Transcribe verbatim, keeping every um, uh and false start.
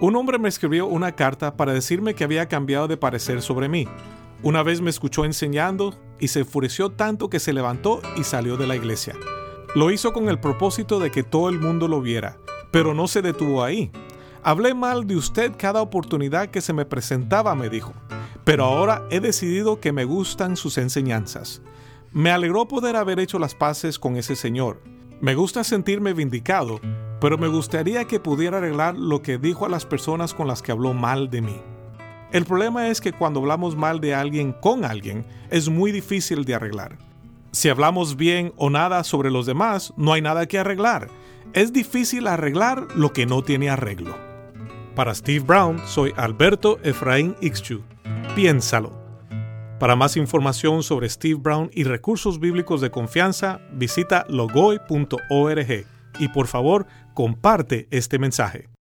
Un hombre me escribió una carta para decirme que había cambiado de parecer sobre mí. Una vez me escuchó enseñando y se enfureció tanto que se levantó y salió de la iglesia. Lo hizo con el propósito de que todo el mundo lo viera, pero no se detuvo ahí. Hablé mal de usted cada oportunidad que se me presentaba, me dijo, pero ahora he decidido que me gustan sus enseñanzas. Me alegró poder haber hecho las paces con ese señor. Me gusta sentirme vindicado, pero me gustaría que pudiera arreglar lo que dijo a las personas con las que habló mal de mí. El problema es que cuando hablamos mal de alguien con alguien, es muy difícil de arreglar. Si hablamos bien o nada sobre los demás, no hay nada que arreglar. Es difícil arreglar lo que no tiene arreglo. Para Steve Brown, soy Alberto Efraín Ixchu. Piénsalo. Para más información sobre Steve Brown y recursos bíblicos de confianza, visita logoy punto org y por favor, comparte este mensaje.